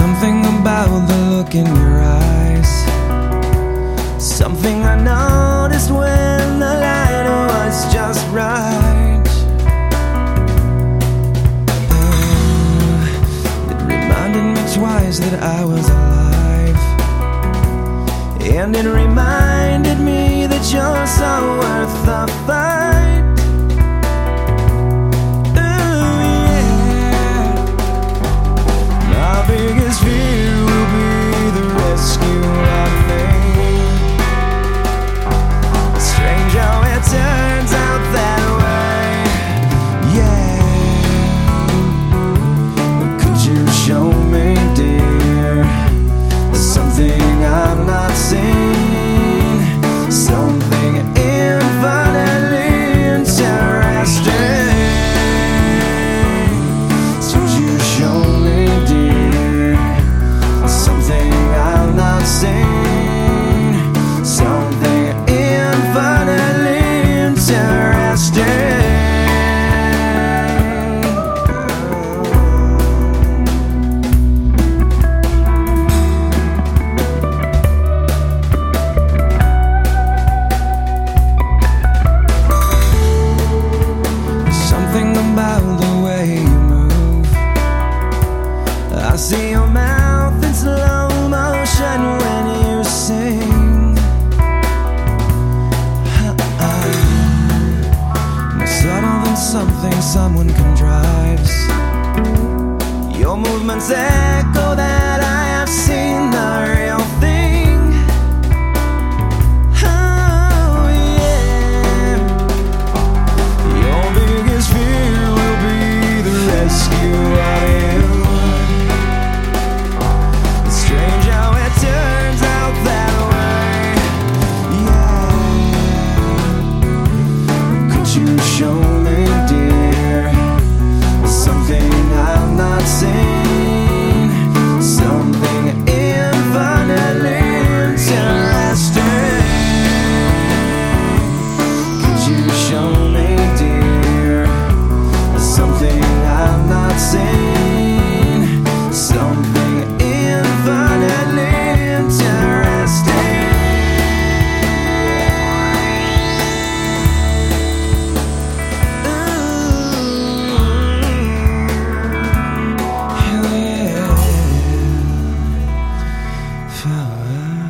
Something about the look in your eyes, something I noticed when the light was just right. It reminded me twice that I was alive, and it reminded me that you're so worth the fight. Ooh, yeah. My biggest fear will be the rescue of me. Strange how it turns out that way. Yeah. Could you show me, dear, something I've not seen, something infinitely interesting? Could you show me, dear, something I've not seen, something infinitely interesting? Something about the way you move. I see your mouth in slow motion when you sing. More subtle than something someone contrives. Your movements echo that I have seen the real thing. Oh yeah. Your biggest fear will be the rescue of you. It's strange how it turns out that way. Yeah. Could you show me, dear, something I've not seen, something infinitely interesting? Could you show me, dear, something I've not seen, something infinitely interesting? Ooh, hell yeah.